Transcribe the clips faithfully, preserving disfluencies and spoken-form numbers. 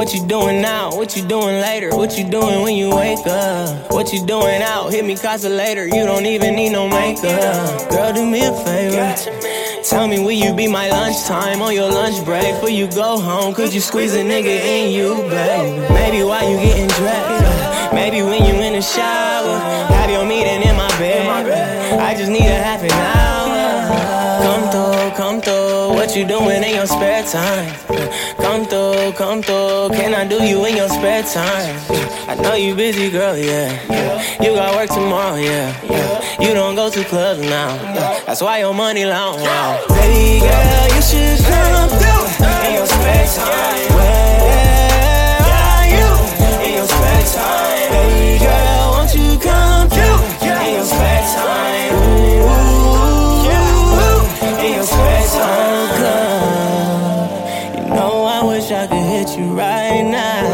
What you doing now? What you doing later? What you doing when you wake up? What you doing out? Hit me casa later. You don't even need no makeup. Girl, do me a favor. Tell me, will you be my lunchtime on your lunch break? Before you go home, could you squeeze a nigga in you, baby? Maybe while you getting dressed, maybe when you in the shower. Have your meeting in my bed, I just need a half an hour. Come through, come through, what you doing in your spare time? Come through, come through, can I do you in your spare time? I know you busy, girl, yeah. You got work tomorrow, yeah. You don't go to clubs now, that's why your money long. Baby girl, you should come through in your spare time. Where are you in your spare time? Baby girl, won't you come through in your spare time? Ooh, in your spare time, girl. You know I wish I could hit you right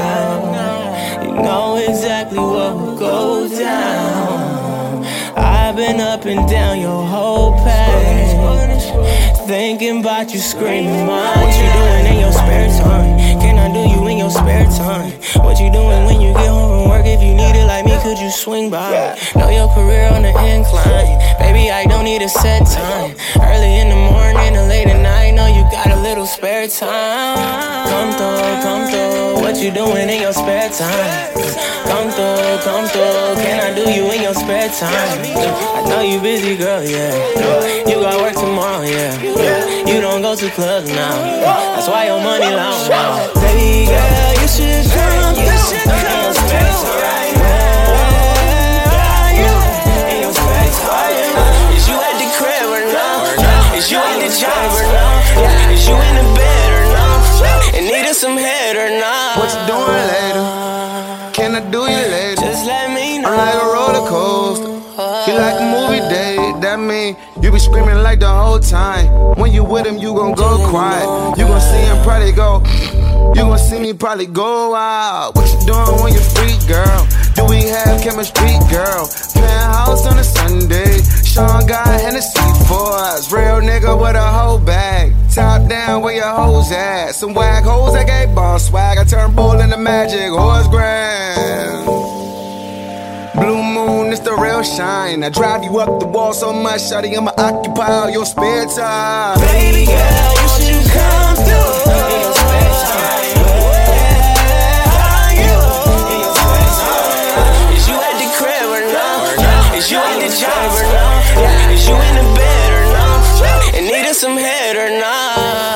now. You know exactly what will go down. I've been up and down your whole page, thinking about you, screaming, Mom. What you doing in your spare time? Can I do you in your spare time? What you doing when you get home from work? If you need it like me, could you swing by? Know your career on the incline. Baby, I don't need a set time. Early in the morning or late at night, know you got a little spare time. Come through, come through. What you doing in your spare time? Come through, come through. Can I do you in your spare time? I know you busy, girl, yeah. You got work tomorrow, yeah. You don't go to clubs now, that's why your money long now. Baby girl, you should come through in your spare time. Where are you in your spare time? Is you at the crib or no? Is you at the job or no? Is you in the bed or no? And needing some head or not? What you doing later? Can I do you later? Just let me know. I'm like a roller coaster. You like a movie date, that mean you be screaming like the whole time. When you with him, you gon' go quiet. You gon' see him probably go. You gon' see me probably go out. What you doing when you're free, girl? Do we have chemistry, girl? Penthouse on a Sunday. Sean got Hennessy for us. Real nigga with a whole bag. Top down where your hoes at. Some whack hoes that gave ball swag. I turn bull into magic, horse grand. Blue moon, it's the real shine. I drive you up the wall so much, shawty, I'ma occupy all your spare time. Baby girl, you should come through in your spare time. Where are you in your spare time? Is you at the crib or no? Is you at the job or no? Is you in the bed or no? And needing some head or not?